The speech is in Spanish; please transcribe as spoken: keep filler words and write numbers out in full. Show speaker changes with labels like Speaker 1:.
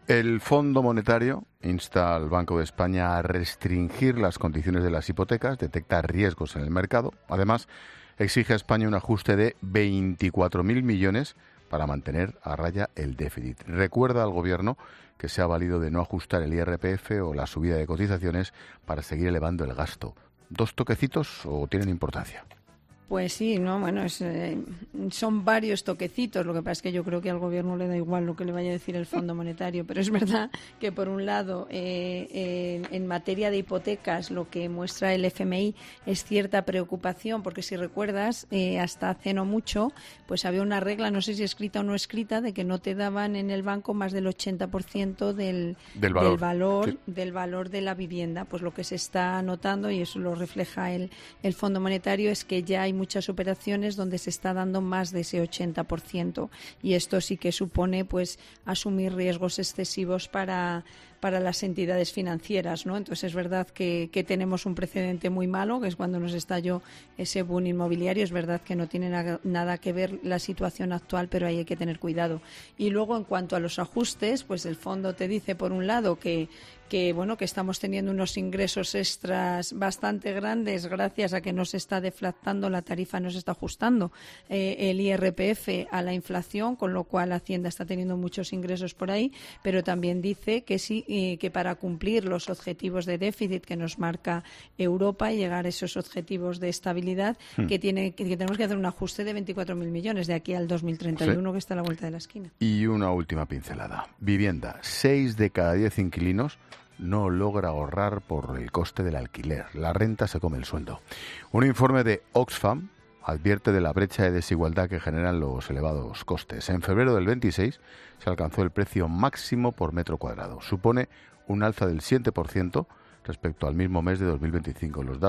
Speaker 1: El Fondo Monetario insta al Banco de España a restringir las condiciones de las hipotecas, detecta riesgos en el mercado. Además, exige a España un ajuste de veinticuatro mil millones para mantener a raya el déficit. Recuerda al Gobierno que se ha valido de no ajustar el I R P F o la subida de cotizaciones para seguir elevando el gasto. ¿Dos toquecitos o tienen importancia?
Speaker 2: Pues sí, no, bueno, es, eh, son varios toquecitos. Lo que pasa es que yo creo que al Gobierno le da igual lo que le vaya a decir el Fondo Monetario, pero es verdad que por un lado, eh, eh, en materia de hipotecas, lo que muestra el F M I es cierta preocupación, porque si recuerdas, eh, hasta hace no mucho, pues había una regla, no sé si escrita o no escrita, de que no te daban en el banco más del ochenta por ciento del,
Speaker 1: del valor,
Speaker 2: del valor,
Speaker 1: sí.
Speaker 2: del valor de la vivienda. Pues lo que se está notando, y eso lo refleja el, el Fondo Monetario, es que ya hay muchas operaciones donde se está dando más de ese ochenta por ciento, y esto sí que supone pues asumir riesgos excesivos para para las entidades financieras, ¿no? Entonces es verdad que, que tenemos un precedente muy malo, que es cuando nos estalló ese boom inmobiliario. Es verdad que no tiene na- nada que ver la situación actual, pero ahí hay que tener cuidado. Y luego, en cuanto a los ajustes, pues el fondo te dice, por un lado, que que bueno que estamos teniendo unos ingresos extras bastante grandes gracias a que no se está deflactando la tarifa, no se está ajustando eh, el I R P F a la inflación, con lo cual Hacienda está teniendo muchos ingresos por ahí, pero también dice que sí, eh, que para cumplir los objetivos de déficit que nos marca Europa y llegar a esos objetivos de estabilidad, hmm. que tiene que, que tenemos que hacer un ajuste de veinticuatro mil millones de aquí al dos mil treinta y uno, sí. que está a la vuelta de la esquina.
Speaker 1: Y una última pincelada. Vivienda. Seis de cada diez inquilinos no logra ahorrar por el coste del alquiler. La renta se come el sueldo. Un informe de Oxfam advierte de la brecha de desigualdad que generan los elevados costes. En febrero del veintiséis se alcanzó el precio máximo por metro cuadrado. Supone un alza del siete por ciento respecto al mismo mes de dos mil veinticinco. Los datos